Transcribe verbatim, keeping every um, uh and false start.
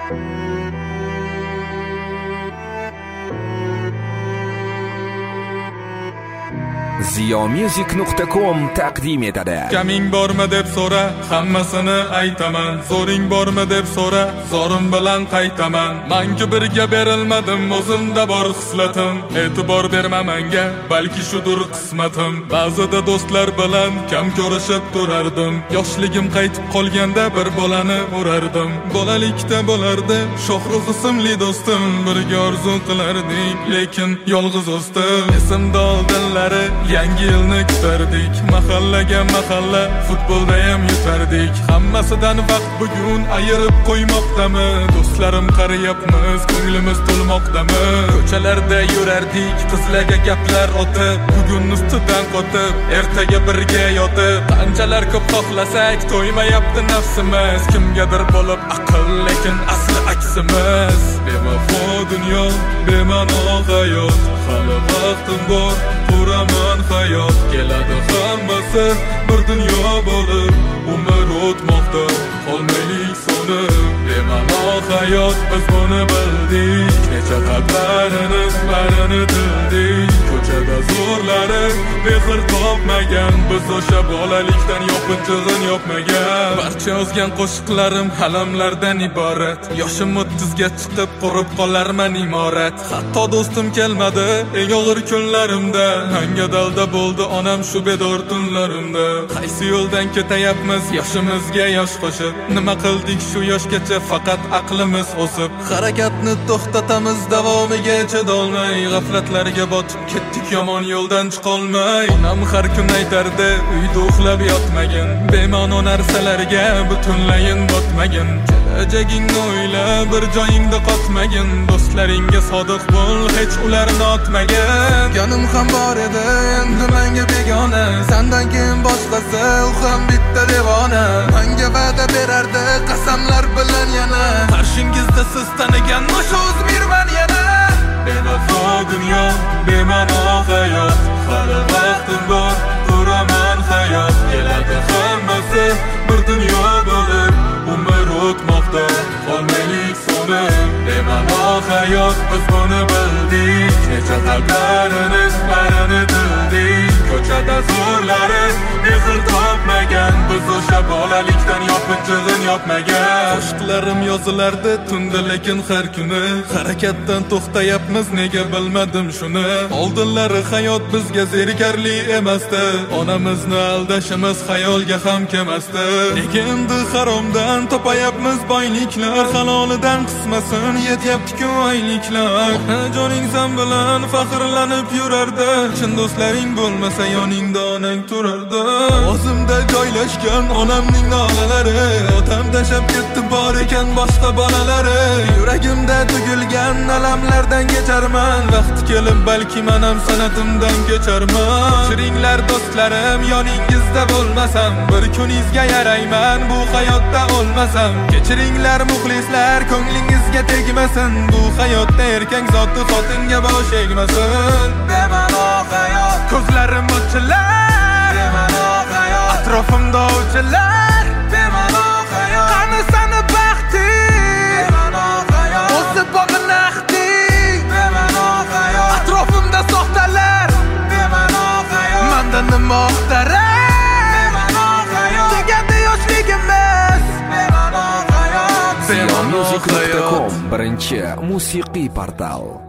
ziyomusic nuqta com taqdim etadi. Kaming bormi deb so'ra, hammasini aytaman. Zo'ring bormi deb so'ra, zorim bilan qaytaman. Menga birga berilmadim, o'zimda bor xislatim. E'tibor berma menga, balki shudur qismatim. Ba'zida do'stlar bilan kam ko'rishib turardim. Yoshligim qaytib qolganda bir bolani urardim. Bolalikda bo'lardi Shohrux ismli do'stim, birga orzu qilardik, lekin yolg'iz o'sdim. Esimda oldinlari yangi yilni kutardik, mahallaga mahalla futbolda ham yutardik. Hammasidan vaqt bugun ayirib qo'ymoqdami? Do'stlarim qarayapmiz, ko'nglimiz to'lmoqdami? Ko'chalarda yurardik, qizlarga gaplar otib, bugun ustidan qotib, ertaga birga yotib. Qanchalar ko'p xohlasak, to'ymayapti nafsimiz. Kimgadir bo'lib aql, lekin asli aksimiz. Bevafo dunyo, bema'no hayot, hali vaqtim bor, quraman hayot. Keladi hammasi bir dunyo bo'lib, umr o'tmoqda, qolmaylik sonib. Bema'no hayot, biz buni bildik, necha qalblarimiz barini dildik. Ko'chada zo'rlari mehr topmagan, biz o'sha bolalikdan yopinchig'in yopmagan. Barcha yozgan qo'shiqlarim alamlardan iborat. Yoshim o'ttizga chiqib qurib qolarman imorat. Hatto do'stim kelmadi eng og'ir kunlarimda. Hanga dalda bo'ldi onam shu bedor tunlarimda. Qaysi yo'ldan ketayapmiz yoshimizga yosh qo'shib? Nima qildik shu yoshgacha faqat aqlimiz o'sib? Harakatni to'xtatamiz davomiga chidolmay, g'aflatlarga botib ketdik yomon yo'ldan chiqolmay. Onam har kun aytardi, uyda uxlab yotmagin, bema'no narsalarga butunlayin botmagin. Kelajagingni o'yla, bir joyingda qotmagin. Do'stlaringga sodiq bo'l, hech ularni otmagin. Jonim ham bor edi, endi menga begona. Sendan keyin boshqasi, u ham bitta devona. Menga va'da berardi, qasamlar bilan yana. Qarshingizda siz tanigan o'sha o'zmirman yana. Bevafo dunyo, bema'no hayot, hali vaqtim bor, quraman hayot. Keladi hammasi bir dunyo bo'lib, umr o'tmoqda, qolmaylik sonib. Bema'no hayot, biz buni bildik, necha qalblarimiz barini dildik. Ko'chada zo'rlari mehr topmagan, biz o'sha bolalikdan yopinchig'in yopmagan. Qo'shiqlarim yozilardi tunda, lekin har kuni harakatdan to'xtayapmiz, nega bilmadim shuni. Oldinlari hayot bizga zerikarli emasdi, onamizni aldashimiz xayolga ham kelmasdi. Nega endi haromdan topayapmiz boyliklar, halolidan qismasin yetyapti-ku oyliklar. Joning sen bilan faxrlanib yurardi, chin do'stlaring bo'lmasa yoningda onang turardi. O'zimda joylashgan onamning nolalari, otam tashab ketdi bor ekan boshqa bolalari. Yuragimda tugilgan alamlardan kecharman, vaqti kelib balki men ham sanatimdan kecharman. Kechiringlar do'stlarim, yoningizda bo'lmasam, bir kuningizga yarayman, bu hayotda o'lmasam. Kechiringlar muxlislar, ko'nglingizga tegmasin, bu hayotda erkak zoti xotinga bosh egmasin. Bema'no hayot, ko'zlarim o'chilar, bema'no hayot, atrofimda o'chilar, bema'no hayot. Qani sani baxting, bema'no hayot, o'sib bog'in axting, bema'no hayot. Atrofimda soxtalar, bema'no hayot, menda nima oxtarar, bema'no hayot. Tugadi yoshligimiz, bema'no hayot. ziyomusic nuqta com birinchi musiqiy portal.